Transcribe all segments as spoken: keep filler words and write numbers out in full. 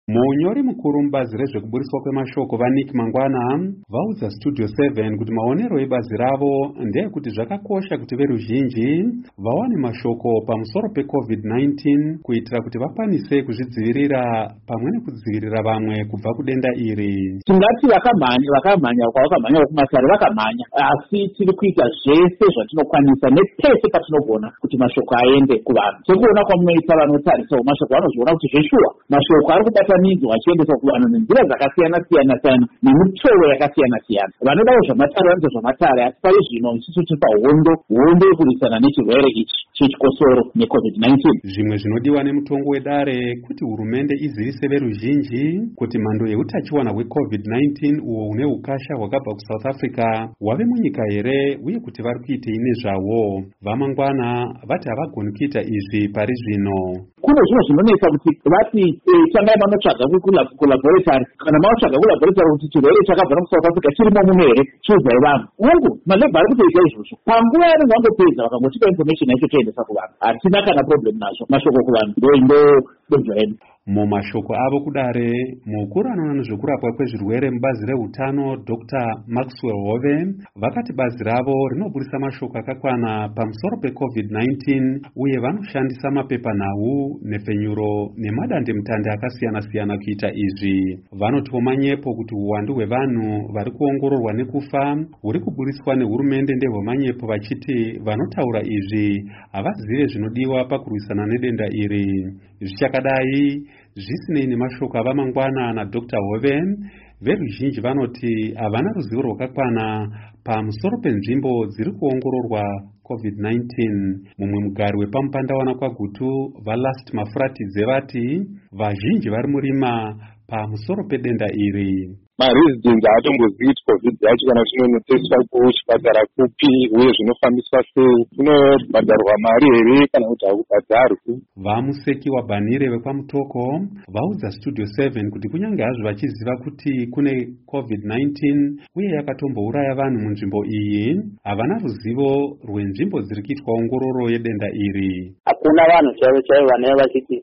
Munyori mukuru mubazi rezvekuburiswa kwemashoko vaNick Mangwana vaudza Studio seven kuti maonero ebazi ravo ndeyekuti zvakakosha kuti veruzhinji vawane mashoko pamusoro pecovid nineteen kuitira kuti vakwanise kuzvidzivirira pamwe nekudzivirira vamwe kubva kudenda iri. Tingati vakamhanya vakamhanya kwavakamhanya kumasare vakamhanya, asi tiri kuita zvese zvatinokwanisa nepese patinogona kuti mashoko aende kuvanhu. Sekuona kwamunoita vanotarisawo mashoko vanozviona kuti zveshuwa mashoko ari kubatanidzwa achiendeswa kuvanhu nenzira dzakasiyana siyana siyana nemutoo yakasiyana siyana. Vanodawo zvamatare vanoita zvamatare, asi pari zvino isusu tiri pahondo hondo yekurwisana nechirwere ichi chechikosoro necovid nineteen. Zvimwe zvinodiwa nemutongo wedare kuti hurumende izivise veruzhinji kuti mhando yeutachiwana hwecovid nineteen uwo une ukasha hwakabva kuSouth Africa wave munyika here uye kuti vari kuitei nezvawo. VaMangwana vati havagoni kuita izvi pari zvino. Kune zvinhu zvinonetsa kuti vati tangai vanotsvaga kulaboratory, kana manotsvaga kulaboratory kuti chirwere chakabva kuSouth Africa chirimo muno here chiudzai vanhu. Mungu malebha ari kutoita izvozvo panguva yavanenge vangopedza vakangotipa information yacho toendesa kuvanhu. Hatina kana problem nazvo mashoko kuvanhu ndo donzvo redu. Mumashoko avo kudare mukuru anoona nezvekurapwa kwezvirwere mubazi reutano Doctor Maxwell Hove vakati bazi ravo rinoburisa mashoko akakwana pamusoro pecovid nineteen uye vanoshandisa mapepanhau, nepfenyuro nemadandemutande akasiyana siyana kuita izvi. Vanotiwo manyepo kuti uwandu hwevanhu vari kuongororwa nekufa huri kuburiswa nehurumende ndehwemanyepo vachiti vanotaura izvi havazive zvinodiwa pakurwisana nedenda iri. Zvichakadai zvisinei nemashoko avaMangwana naDoctor Hove, veruzhinji vanoti havana ruzivo rwakakwana pamusoro penzvimbo dziri kuongororwa covid nineteen. Mumwe mugari wepamupandawana kwaGutu vaLast Mafuratidze vati vazhinji vari murima pamusoro pedenda iri. Maresidents haatombozivi kuti covid yacho kana zvinonoteswa kuchipatara kupi uye zvinofambiswa sei, kunobhadharwa mari here kana kuti hakubhadharwi. Vamuseki waBhanire vekwamutoko vaudza Studio seven kuti kunyange hazvo vachiziva kuti kune covid nineteen uye yakatombouraya vanhu munzvimbo iyi, havana ruzivo rwenzvimbo dziri kuitwa ongororo yedenda iri. Hakuna vanhu chaivo chaivo vanenge vachiti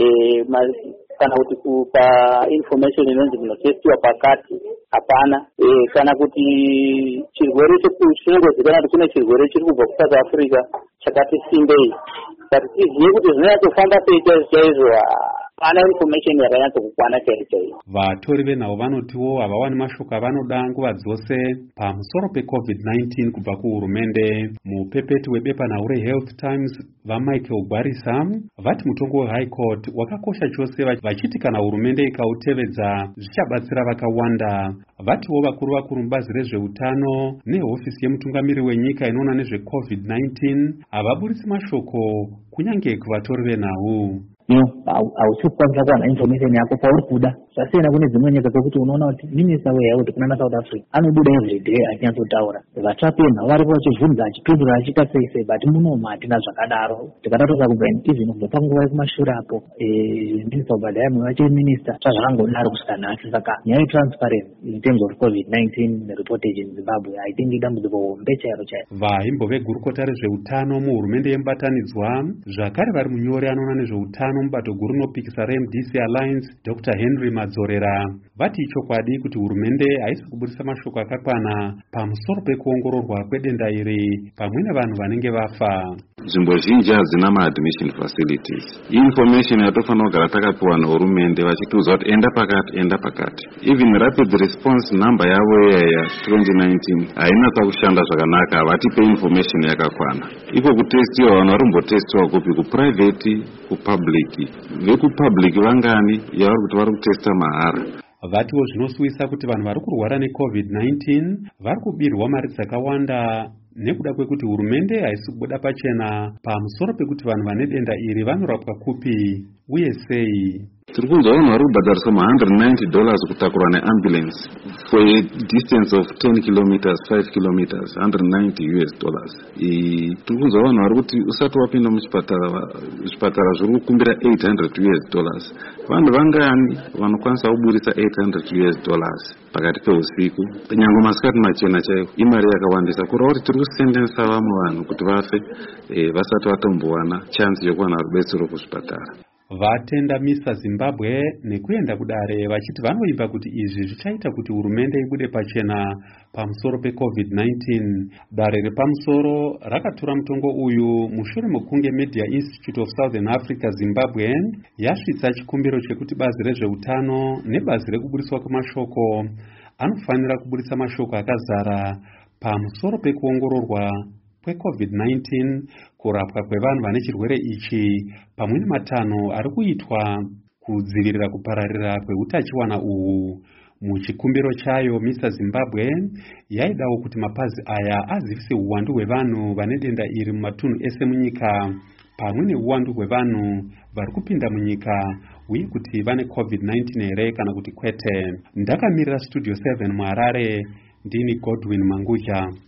kana kuti kupa information inonzi munotestiwa pakati, hapana. E, kana kuti chirwere chinongozikanwa kuti kune chirwere chiri kubva kuSouth Africa chakati simbei, kuti tizive kuti zvinonyatofamba sei chaizvo chaizvo, hapana information yakanyatsa kukwana chaizvo chaizvo. Vatori venhau vanotiwo havawani mashoko avanoda nguva dzose pamusoro pecovid nineteen kubva kuhurumende. Mupepeti webepanhau reHealth Times vaMichael Gwarisa vati mutongo weHigh Court wakakosha chose, vachiti kana hurumende ikautevedza zvichabatsira vakawanda. Vatiwo vakuru vakuru mubazi rezveutano nehofisi yemutungamiri wenyika inoona nezvecovid nineteen havaburitsi mashoko kunyange kuvatori venhau. Hausi kukwanisa kuwana information yako pauri kuda. Zvasiyana kune dzimwe nyika dzekuti unoona kuti minista wehealth kuna South Africa anobuda every day achinyatsotaura. Vatsvapi venhau varipo vachivhunza achipindura achiita sei sei, but munomu hatina zvakadaro. Tikatatosa kubva even kubva panguva yekumashure apo minista Obadiah wacho minista zvazvakangodaro kusvika nhasi. Saka nyaya yetransparency in terms of covid nineteen reportage in Zimbabwe I think idambudziko hombe chairo chairo. Vahimbo vegurukota rezveutano muhurumende yemubatanidzwa zvakare vari munyori anoona nezveutano mubato guru rinopikisa reM D C Alliance Doctor Henry Madzorera vati ichokwadi kuti hurumende haisi kuburisa mashoko akakwana pamusoro pekuongororwa kwedenda iri pamwe nevanhu vanenge vafa. Nzvimbo zhinji hadzina maadmission facilities. Information yatofanira kugara takapiwa nehurumende vachitiudza kuti enda pakati enda pakati. Even rapid response number yavo ya twenty nineteen haina kushanda zvakanaka, havatipe information yakakwana. Iko kutestiwa vanhu varimbotestiwa kupi, kuprivate kupublic. Vekupublic vangani yavari kuti vari kutesta mahara. Vatiwo zvinosuwisa kuti vanhu vari kurwara necovid nineteen vari kubirwa mari dzakawanda nekuda kwekuti hurumende haisi kubuda pachena pamusoro pekuti vanhu vane denda iri vanorapwa kupi uye sei. Tiri kunzwa vanhu vari kubhadharisa ma one hundred ninety dollars kutakurwa neambulance for a distance of ten kilometers, five kilometers, one hundred ninety U S dollars. Tiri kunzwa vanhu vari kuti usati wapinda muchipatara, zvipatara zviri kukumbira eight hundred U S dollars. Vanhu vangani vanokwanisa kuburisa eight hundred U S dollars pakati peusiku, nyangwe masikati machena chaiwo? Imari yakawandisa kureva kuti tiri kusendensa vamwe vanhu kuti vafe vasati vatombowana chance yokuwana rubetsero kuzvipatara. vatenda misa Zimbabwe nekuenda kudare vachiti vanoimba kuti izvi zvichaita kuti hurumende ibude pachena pamusoro pe-covid nineteen. Dare repamusoro rakatora mutongo uyu mushure mekunge Media Institute of Southern Africa Zimbabwe yasvitsa chikumbiro chekuti bazi rezveutano nebazi rekuburiswa kwemashoko anofanira kubudisa mashoko akazara pamusoro pekuongororwa kwe-covid nineteen, kurapwa kwevanhu vane chirwere ichi pamwe nematanho ari kuitwa kudzivirira kupararira kweutachiwana uhu. Muchikumbiro chayo, Misa Zimbabwe yaidawo kuti mapazi aya azivise uwandu hwevanhu vane denda iri mumatunhu ese munyika pamwe neuwandu hwevanhu vari kupinda munyika uye kuti vane covid nineteen here kana kuti kwete. Ndakamirira Studio seven muHarare, ndini Godwin Manguja.